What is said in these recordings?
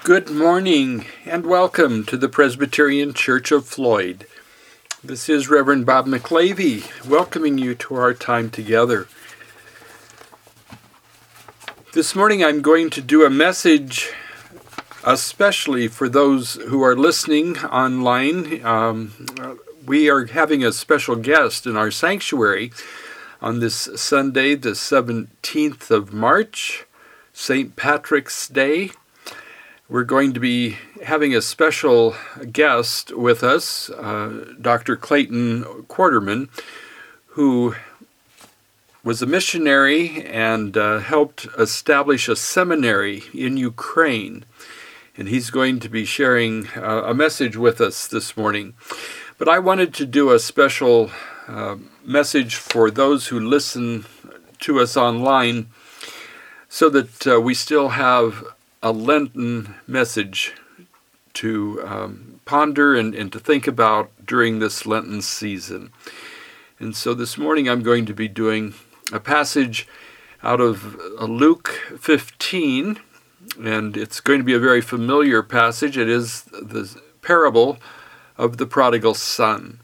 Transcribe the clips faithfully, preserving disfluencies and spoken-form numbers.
Good morning and welcome to the Presbyterian Church of Floyd. This is Reverend Bob McLavy welcoming you to our time together. This morning I'm going to do a message especially for those who are listening online. Um, we are having a special guest in our sanctuary on this Sunday, the seventeenth of March, Saint Patrick's Day. We're going to be having a special guest with us, uh, Doctor Clayton Quarterman, who was a missionary and uh, helped establish a seminary in Ukraine. And he's going to be sharing uh, a message with us this morning. But I wanted to do a special uh, message for those who listen to us online so that uh, we still have a Lenten message to um, ponder and, and to think about during this Lenten season. And so this morning I'm going to be doing a passage out of Luke fifteen, and it's going to be a very familiar passage. It is the parable of the prodigal son.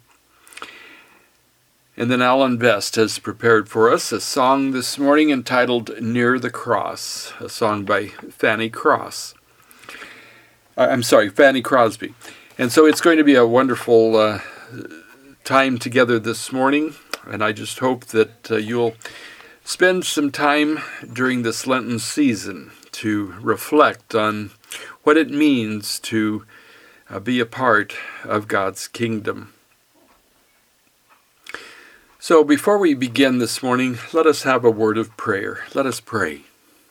And then Alan Best has prepared for us a song this morning entitled Near the Cross, a song by Fanny Cross. I'm sorry, Fanny Crosby. And so it's going to be a wonderful uh, time together this morning, and I just hope that uh, you'll spend some time during this Lenten season to reflect on what it means to uh, be a part of God's kingdom. So before we begin this morning, let us have a word of prayer. Let us pray.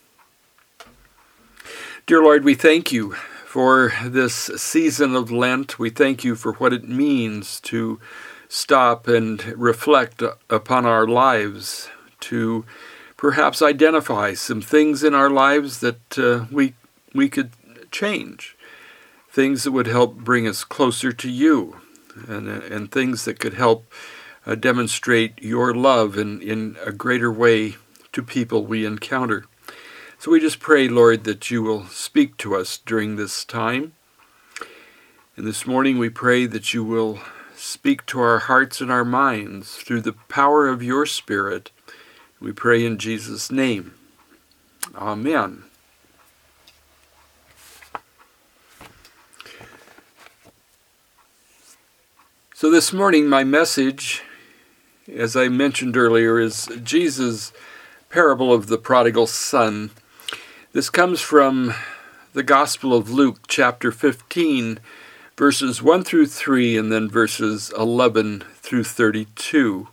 Dear Lord, we thank you for this season of Lent. We thank you for what it means to stop and reflect upon our lives, to perhaps identify some things in our lives that uh, we we could change, things that would help bring us closer to you, and, and things that could help Uh, demonstrate your love in, in a greater way to people we encounter. So we just pray, Lord, that you will speak to us during this time. And this morning we pray that you will speak to our hearts and our minds through the power of your Spirit. We pray in Jesus' name. Amen. So this morning my message, as I mentioned earlier, is Jesus' parable of the prodigal son. This comes from the Gospel of Luke, chapter fifteen, verses one through three, and then verses eleven through thirty-two.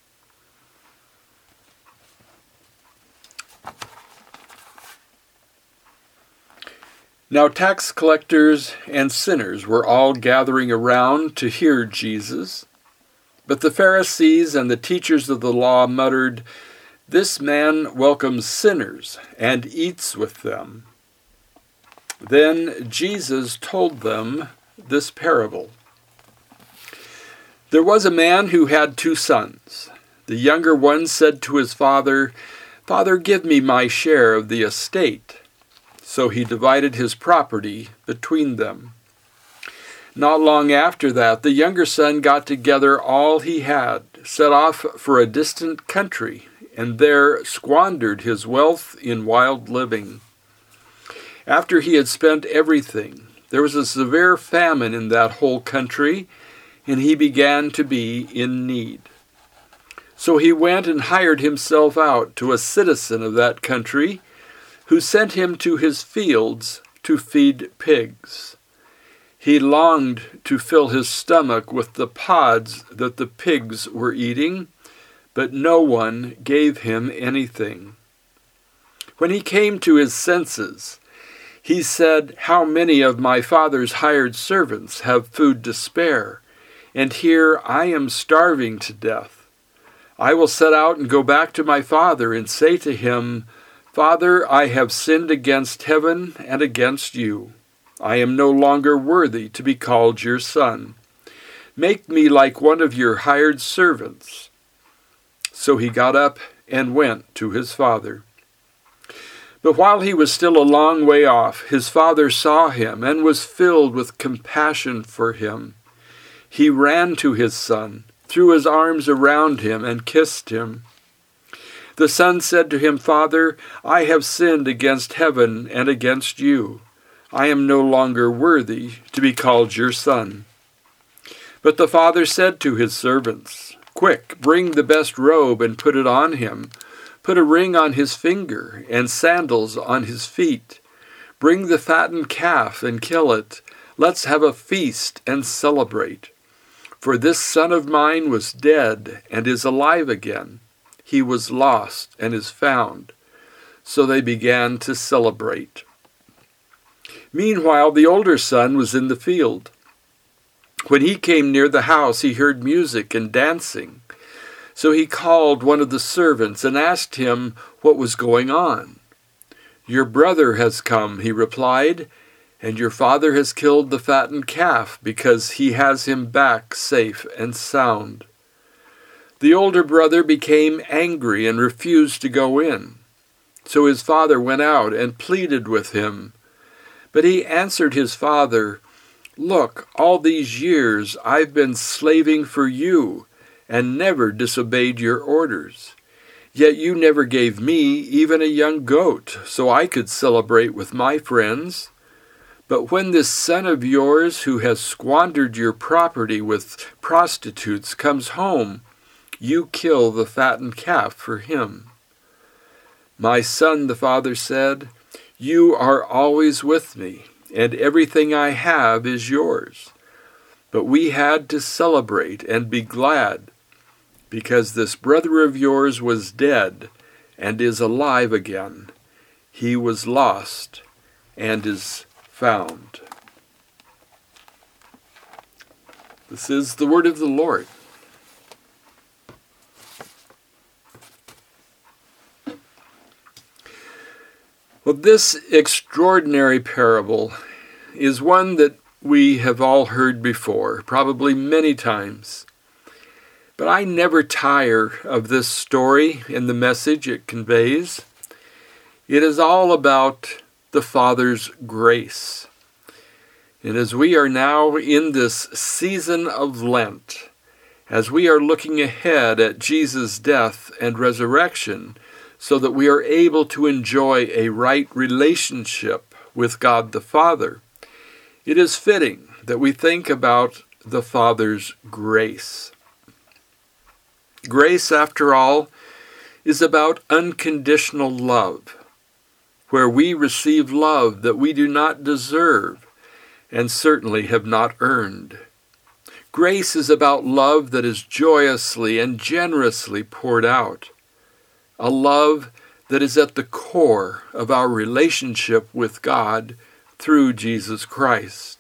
Now tax collectors and sinners were all gathering around to hear Jesus. But the Pharisees and the teachers of the law muttered, "This man welcomes sinners and eats with them." Then Jesus told them this parable. There was a man who had two sons. The younger one said to his father, "Father, give me my share of the estate." So he divided his property between them. Not long after that, the younger son got together all he had, set off for a distant country, and there squandered his wealth in wild living. After he had spent everything, there was a severe famine in that whole country, and he began to be in need. So he went and hired himself out to a citizen of that country, who sent him to his fields to feed pigs. He longed to fill his stomach with the pods that the pigs were eating, but no one gave him anything. When he came to his senses, he said, "How many of my father's hired servants have food to spare, and here I am starving to death. I will set out and go back to my father and say to him, 'Father, I have sinned against heaven and against you. I am no longer worthy to be called your son. Make me like one of your hired servants.' So he got up and went to his father. But while he was still a long way off, his father saw him and was filled with compassion for him. He ran to his son, threw his arms around him, and kissed him. The son said to him, "Father, I have sinned against heaven and against you. I am no longer worthy to be called your son." But the father said to his servants, "Quick, bring the best robe and put it on him. Put a ring on his finger and sandals on his feet. Bring the fattened calf and kill it. Let's have a feast and celebrate. For this son of mine was dead and is alive again. He was lost and is found." So they began to celebrate. Meanwhile, the older son was in the field. When he came near the house, he heard music and dancing. So he called one of the servants and asked him what was going on. "Your brother has come," he replied, "and your father has killed the fattened calf because he has him back safe and sound." The older brother became angry and refused to go in. So his father went out and pleaded with him. But he answered his father, "Look, all these years I've been slaving for you and never disobeyed your orders. Yet you never gave me even a young goat so I could celebrate with my friends. But when this son of yours who has squandered your property with prostitutes comes home, you kill the fattened calf for him." "My son," the father said, "you are always with me, and everything I have is yours. But we had to celebrate and be glad, because this brother of yours was dead and is alive again. He was lost and is found." This is the word of the Lord. Well, this extraordinary parable is one that we have all heard before, probably many times. But I never tire of this story and the message it conveys. It is all about the Father's grace. And as we are now in this season of Lent, as we are looking ahead at Jesus' death and resurrection, so that we are able to enjoy a right relationship with God the Father, it is fitting that we think about the Father's grace. Grace, after all, is about unconditional love, where we receive love that we do not deserve and certainly have not earned. Grace is about love that is joyously and generously poured out, a love that is at the core of our relationship with God through Jesus Christ.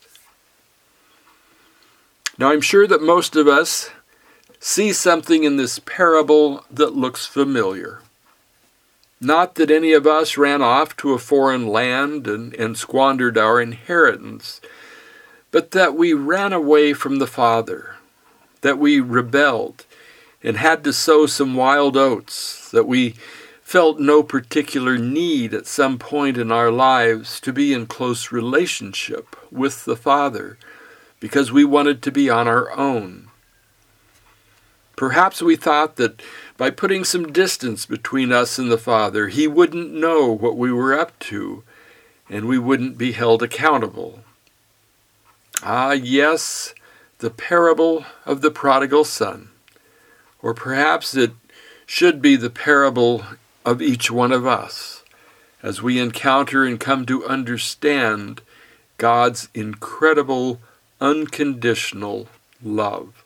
Now, I'm sure that most of us see something in this parable that looks familiar. Not that any of us ran off to a foreign land and, and squandered our inheritance, but that we ran away from the Father, that we rebelled and had to sow some wild oats, that we felt no particular need at some point in our lives to be in close relationship with the Father because we wanted to be on our own. Perhaps we thought that by putting some distance between us and the Father, He wouldn't know what we were up to, and we wouldn't be held accountable. Ah, yes, the parable of the prodigal son. Or perhaps it should be the parable of each one of us, as we encounter and come to understand God's incredible, unconditional love.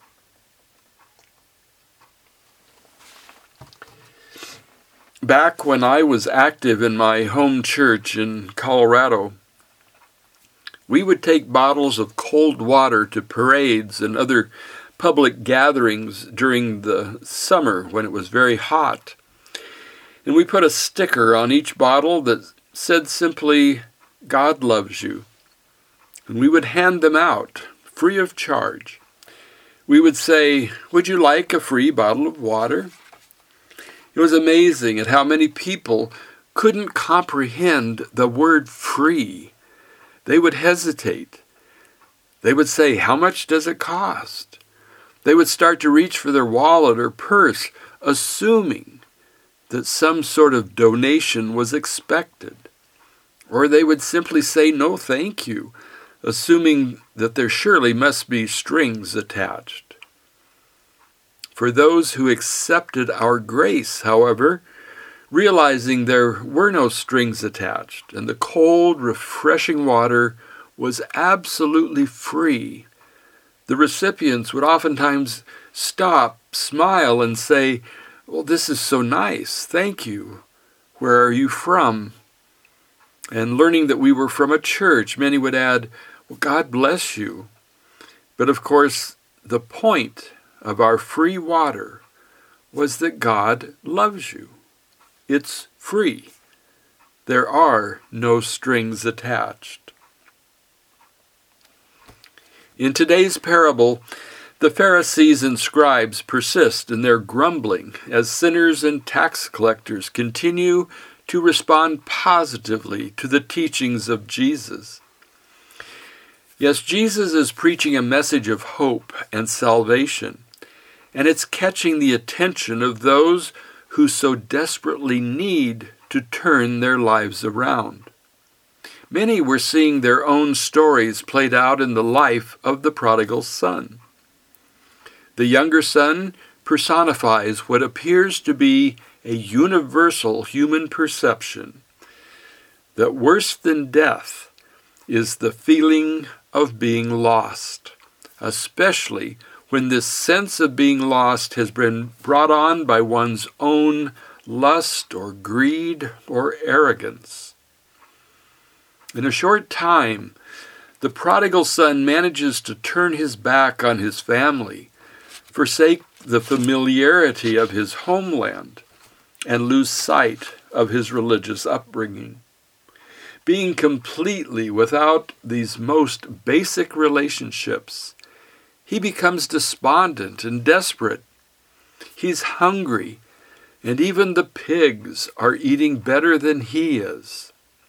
Back when I was active in my home church in Colorado, we would take bottles of cold water to parades and other public gatherings during the summer when it was very hot. And we put a sticker on each bottle that said simply, "God loves you." And we would hand them out free of charge. We would say, "Would you like a free bottle of water?" It was amazing at how many people couldn't comprehend the word free. They would hesitate. They would say, how much does it cost? They would start to reach for their wallet or purse, assuming that some sort of donation was expected. Or they would simply say, no, thank you, assuming that there surely must be strings attached. For those who accepted our grace, however, realizing there were no strings attached, and the cold, refreshing water was absolutely free, the recipients would oftentimes stop, smile, and say, well, this is so nice, thank you. Where are you from? And learning that we were from a church, many would add, well, God bless you. But of course, the point of our free water was that God loves you. It's free. There are no strings attached. In today's parable, the Pharisees and scribes persist in their grumbling as sinners and tax collectors continue to respond positively to the teachings of Jesus. Yes, Jesus is preaching a message of hope and salvation, and it's catching the attention of those who so desperately need to turn their lives around. Many were seeing their own stories played out in the life of the prodigal son. The younger son personifies what appears to be a universal human perception, that worse than death is the feeling of being lost, especially when this sense of being lost has been brought on by one's own lust or greed or arrogance. In a short time, the prodigal son manages to turn his back on his family, forsake the familiarity of his homeland, and lose sight of his religious upbringing. Being completely without these most basic relationships, he becomes despondent and desperate. He's hungry, and even the pigs are eating better than he is.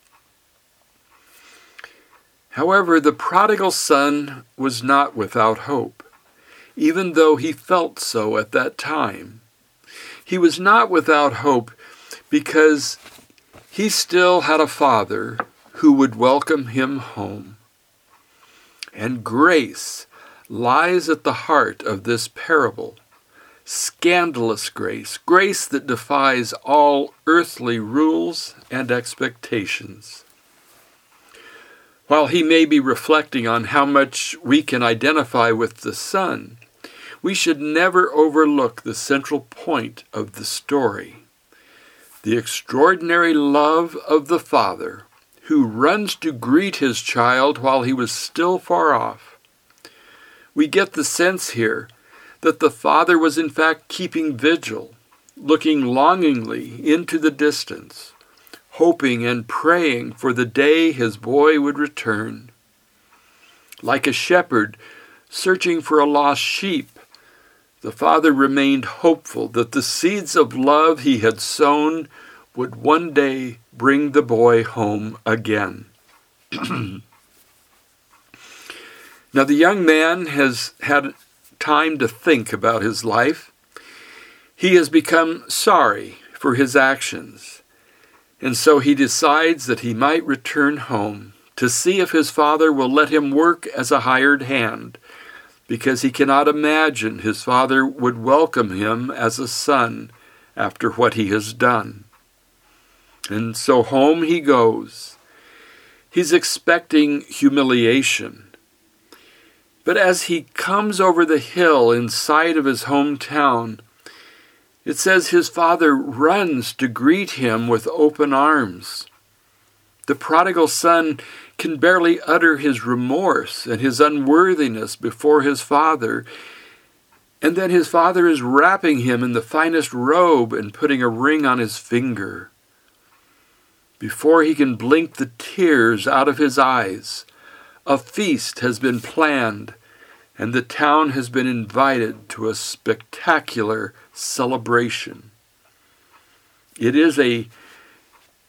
However, the prodigal son was not without hope, even though he felt so at that time. He was not without hope because he still had a father who would welcome him home. And grace lies at the heart of this parable. Scandalous grace, grace that defies all earthly rules and expectations. While he may be reflecting on how much we can identify with the son, we should never overlook the central point of the story. The extraordinary love of the father who runs to greet his child while he was still far off. We get the sense here that the father was in fact keeping vigil, looking longingly into the distance, hoping and praying for the day his boy would return. Like a shepherd searching for a lost sheep, the father remained hopeful that the seeds of love he had sown would one day bring the boy home again. Now the young man has had time to think about his life. He has become sorry for his actions, and so he decides that he might return home to see if his father will let him work as a hired hand, because he cannot imagine his father would welcome him as a son after what he has done. And so home he goes. He's expecting humiliation. But as he comes over the hill in sight of his hometown, it says his father runs to greet him with open arms. The prodigal son can barely utter his remorse and his unworthiness before his father, and then his father is wrapping him in the finest robe and putting a ring on his finger. Before he can blink the tears out of his eyes, a feast has been planned, and the town has been invited to a spectacular celebration. It is a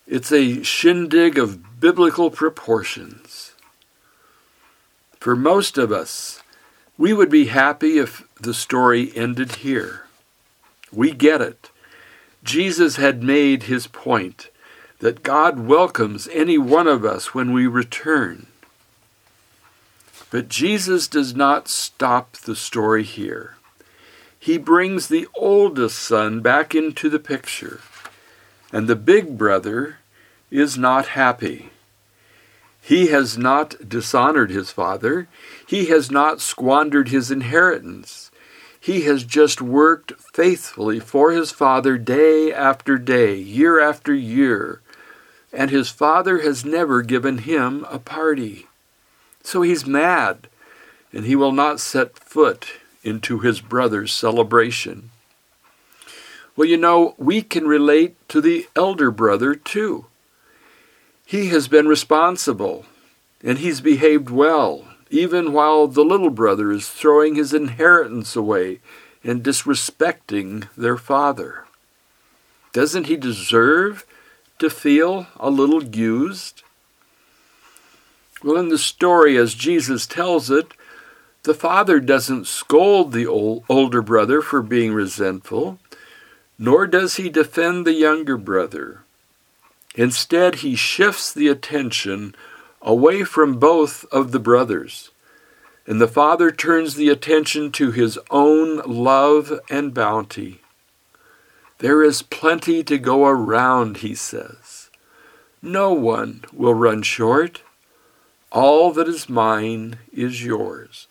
It's a shindig of biblical proportions. For most of us, we would be happy if the story ended here. We get it. Jesus had made his point that God welcomes any one of us when we return. But Jesus does not stop the story here. He brings the oldest son back into the picture, and the big brother is not happy. He has not dishonored his father. He has not squandered his inheritance. He has just worked faithfully for his father day after day, year after year, and his father has never given him a party. So he's mad, and he will not set foot into his brother's celebration. Well, you know, we can relate to the elder brother too. He has been responsible, and he's behaved well, even while the little brother is throwing his inheritance away and disrespecting their father. Doesn't he deserve to feel a little used? Well, in the story, as Jesus tells it, the father doesn't scold the old, older brother for being resentful, nor does he defend the younger brother. Instead, he shifts the attention away from both of the brothers, and the father turns the attention to his own love and bounty. There is plenty to go around, he says. No one will run short. All that is mine is yours.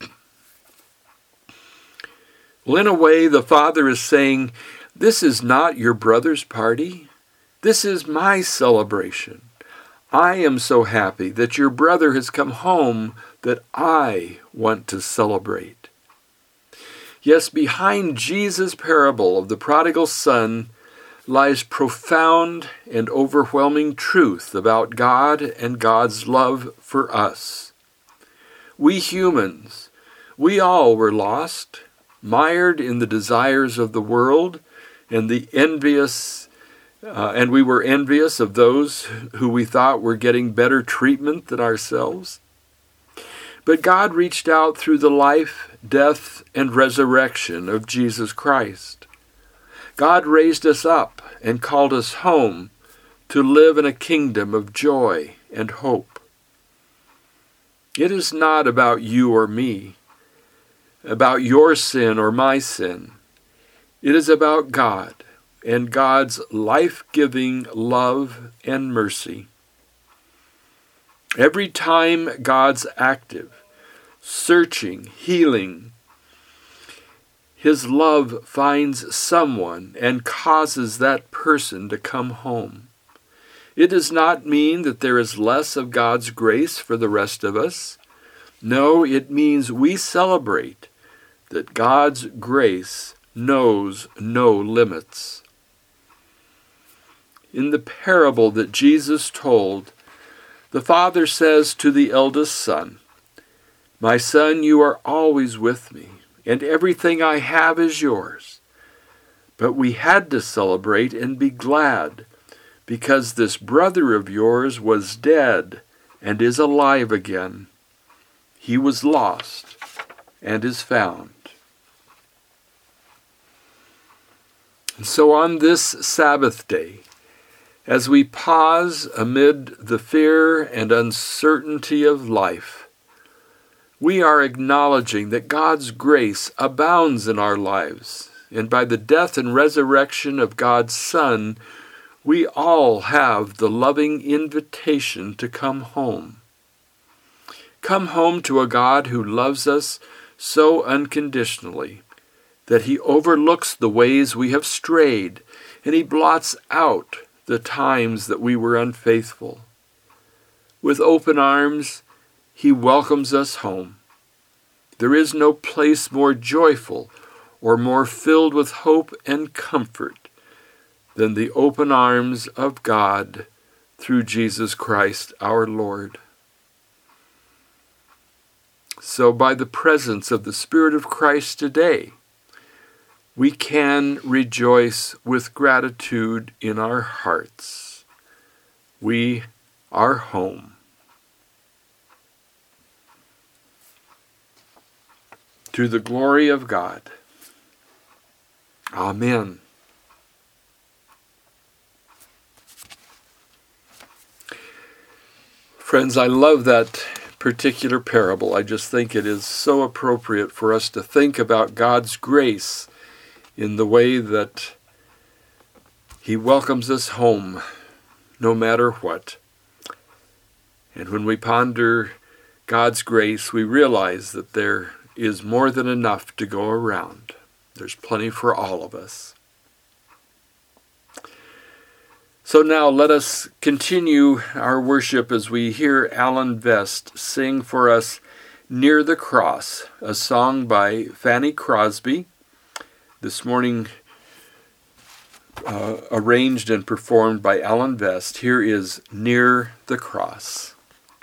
Well, in a way, the father is saying, this is not your brother's party. This is my celebration. I am so happy that your brother has come home that I want to celebrate. Yes, behind Jesus' parable of the prodigal son lies profound and overwhelming truth about God and God's love for us. We humans, we all were lost, mired in the desires of the world and the envious Uh, and we were envious of those who we thought were getting better treatment than ourselves. But God reached out through the life, death, and resurrection of Jesus Christ. God raised us up and called us home to live in a kingdom of joy and hope. It is not about you or me, about your sin or my sin. It is about God and God's life-giving love and mercy. Every time God's active, searching, healing, his love finds someone and causes that person to come home. It does not mean that there is less of God's grace for the rest of us. No, it means we celebrate that God's grace knows no limits. In the parable that Jesus told, the father says to the eldest son, "My son, you are always with me, and everything I have is yours. But we had to celebrate and be glad, because this brother of yours was dead and is alive again. He was lost and is found." And so on this Sabbath day, as we pause amid the fear and uncertainty of life, we are acknowledging that God's grace abounds in our lives, and by the death and resurrection of God's Son, we all have the loving invitation to come home. Come home to a God who loves us so unconditionally that he overlooks the ways we have strayed, and he blots out the times that we were unfaithful. With open arms, he welcomes us home. There is no place more joyful or more filled with hope and comfort than the open arms of God through Jesus Christ our Lord. So by the presence of the Spirit of Christ today, we can rejoice with gratitude in our hearts. we are home. To the glory of God. Amen. Friends, I love that particular parable. I just think it is so appropriate for us to think about God's grace in the way that He welcomes us home, no matter what. And when we ponder God's grace, we realize that there is more than enough to go around. There's plenty for all of us. So now let us continue our worship as we hear Alan Vest sing for us Near the Cross, a song by Fanny Crosby, this morning uh, arranged and performed by Alan Vest. Here is Near the Cross.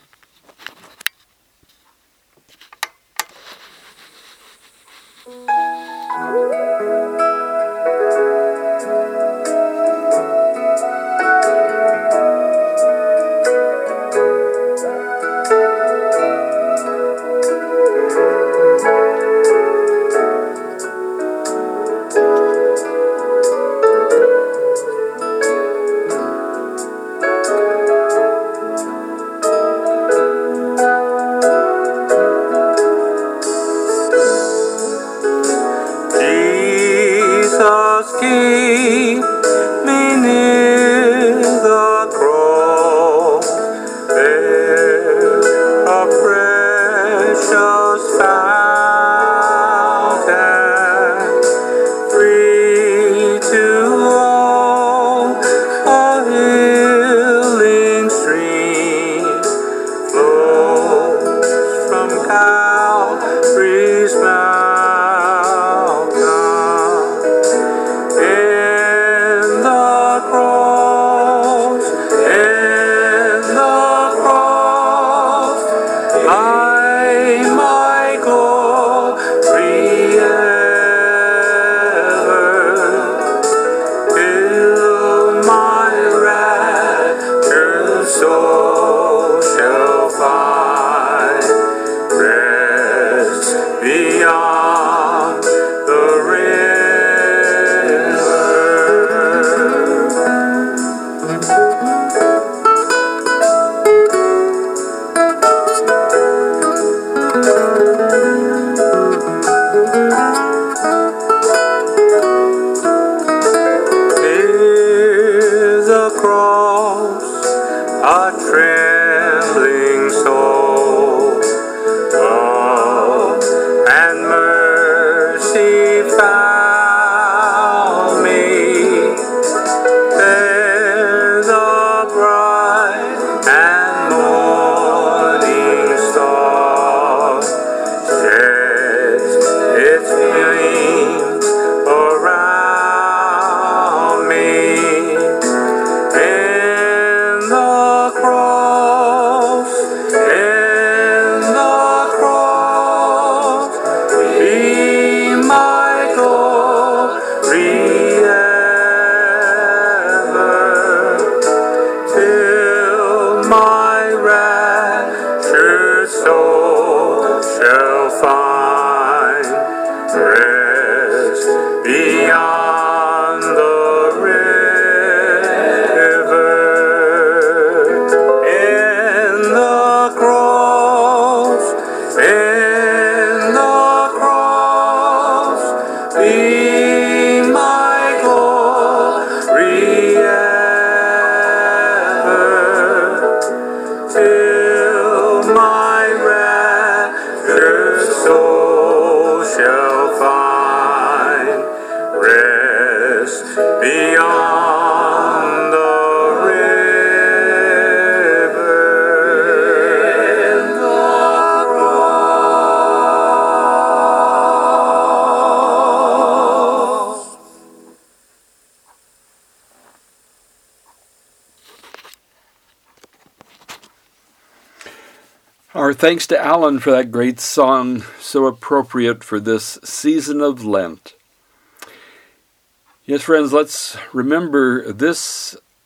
Our thanks to Alan for that great song, so appropriate for this season of Lent. Yes, friends, let's remember this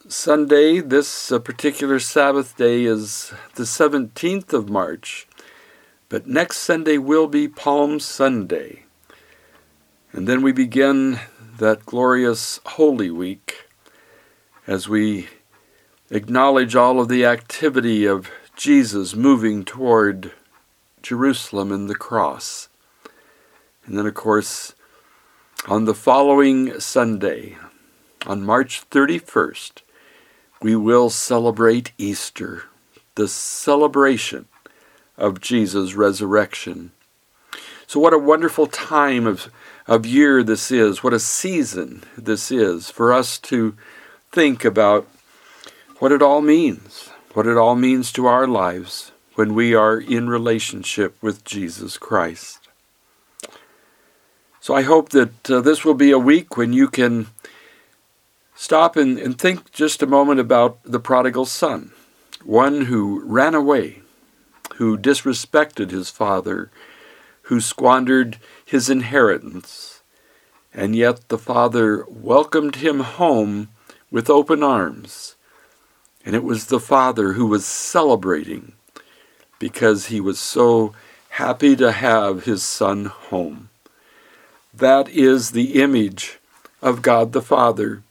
Sunday, this uh, particular Sabbath day, is the seventeenth of March, but next Sunday will be Palm Sunday. And then we begin that glorious Holy Week as we acknowledge all of the activity of Jesus moving toward Jerusalem and the cross. And then, of course, on the following Sunday, on March thirty-first, we will celebrate Easter, the celebration of Jesus' resurrection. So what a wonderful time of, of year this is, what a season this is for us to think about what it all means, what it all means to our lives when we are in relationship with Jesus Christ. So I hope that uh, this will be a week when you can stop and, and think just a moment about the prodigal son, one who ran away, who disrespected his father, who squandered his inheritance, and yet the father welcomed him home with open arms. And it was the father who was celebrating because he was so happy to have his son home. That is the image of God the Father.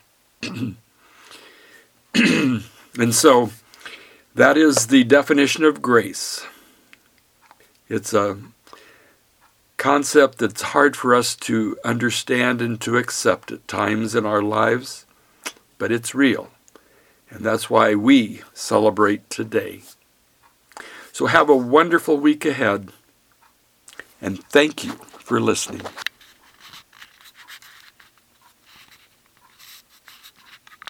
And so, that is the definition of grace. It's a concept that's hard for us to understand and to accept at times in our lives, but it's real. And that's why we celebrate today. So have a wonderful week ahead, and thank you for listening.